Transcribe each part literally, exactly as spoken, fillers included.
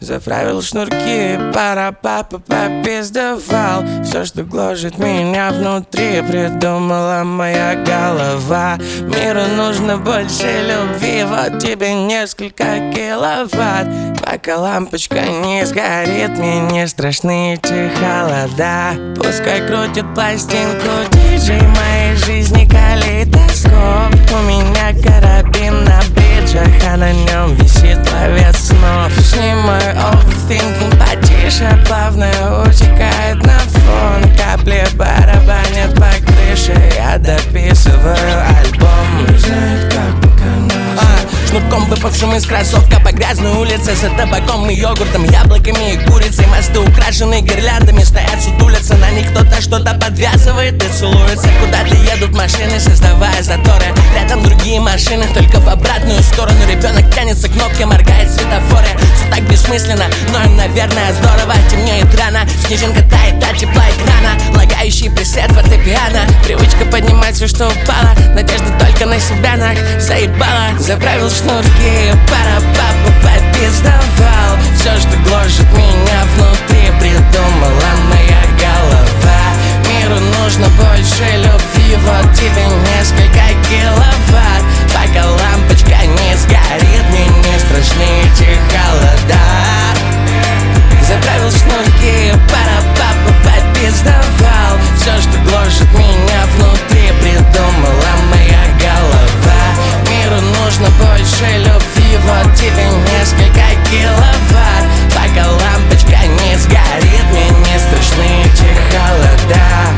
Заправил шнурки, пара папа попиздовал. Все, что гложет меня внутри, придумала моя голова. Миру нужно больше любви, вот тебе несколько киловатт. Пока лампочка не сгорит, мне не страшны эти холода. Пускай крутит пластинку диджей моей жизни калейдоскоп. У меня карабин на бриджах, а на нем висит ловец снов. С ним мой overthinking потише, плавно утекает на фон. Капли барабанят по крыше, я дописываю альбом. Не знает, как пока нас а, шнурком выпавшим из кроссовка по грязной улице, за табаком и йогуртом, яблоками и курицей. Мосты украшены гирляндами, стоят, сутулятся, на них кто-то что-то подвязывает и целуется. Куда-то едут машины, создавая заторы. Рядом другие машины, только в обратную сторону. Ребенок тянется к кнопке, моргает светофоры. Все так бессмысленно, но им, наверное, здорово. Темнеет рано, снежинка тает от тепла экрана. Лагающий пресет фортепиано, привычка поднимать все, что упало. Надежда только на себя, нах, заебала. Заправил шнурки, пара папа попиздовал. Все, что гложет меня внутри, придумала моя голова. Миру нужно больше любви, вот тебе несколько киловатт. Пока лампочка не сгорит, мне не страшны эти холода. Заправил шнурки, пара папа попиздовал. Все, что гложет меня внутри, придумала моя голова. Миру нужно больше любви, вот тебе несколько киловатт. Пока лампочка не сгорит, мне не страшны эти холода.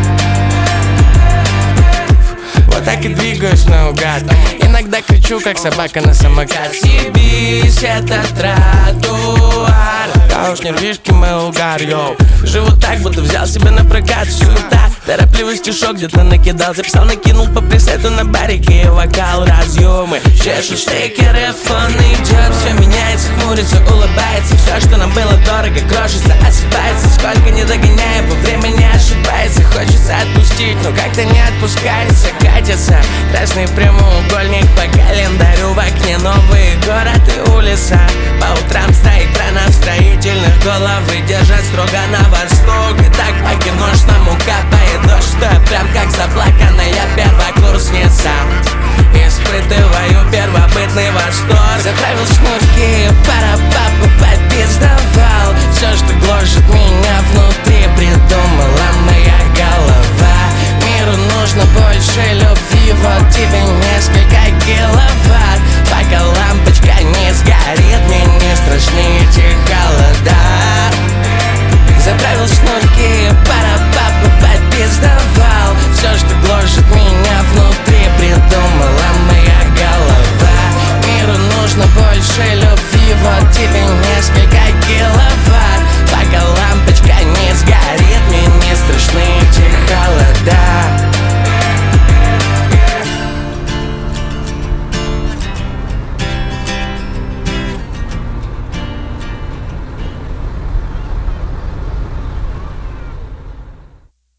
Вот так и двигаюсь наугад. Иногда кричу, как собака на самокат. Съебись, это тротуар. Да уж нервишки мы угар, йоу. Живу так, будто взял себе на прокат. Суета, торопливый стишок где-то накидал. Записал, накинул по пресету на барике. Вокал, разъемы, чешут штекеры, фон идет. Все меняется, хмурится, улыбается. Все, что нам было дорого, крошится, осыпается. Сколько не догоняем, во время не ошибается. Хочется отпустить, но как-то не отпускается. Катится красный прямоугольник по календарю. В окне новый город и улица. По утрам стоит крана в строительных. Головы держат строго на восток. И так по киношному капает дождь. Что прям как заплаканная первокурсница. Испытываю первобытный восторг. Заправил шнурки, пара папа